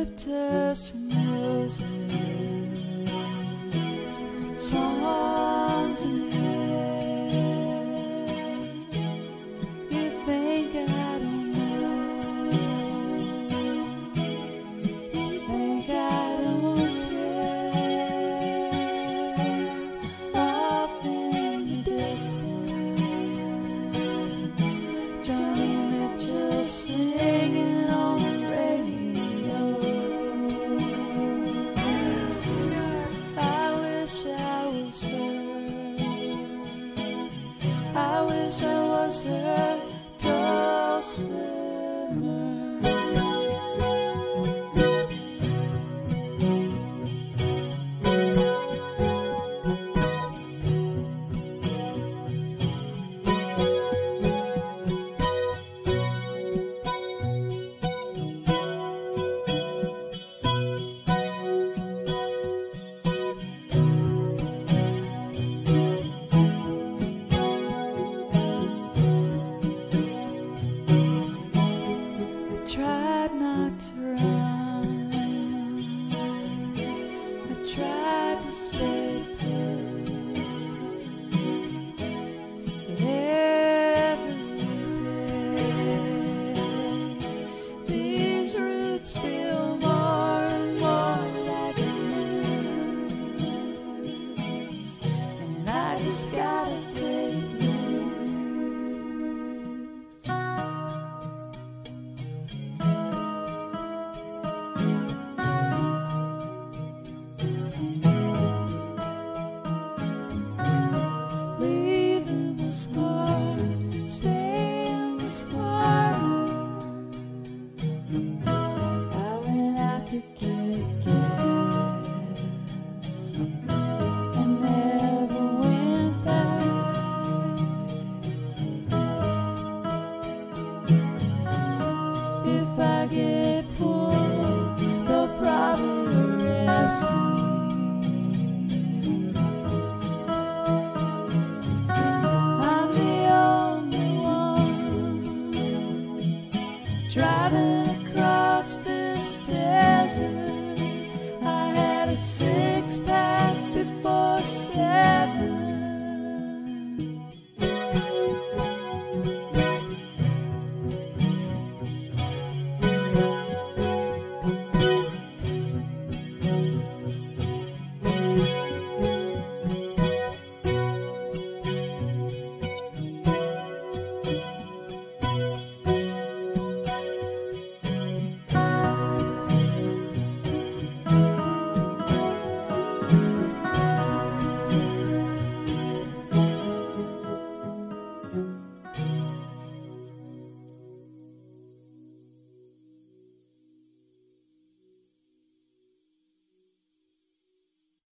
eucalyptus and roses, songs in the air. You think I don't know? You think I don't care? Off in the distance, Johnny Mitchell singing on the radio. I wish I was her. I wish I was her dulcimer. Tried not to run, I tried to stay put, but every day these roots feel more and more like a noose, and I just gotta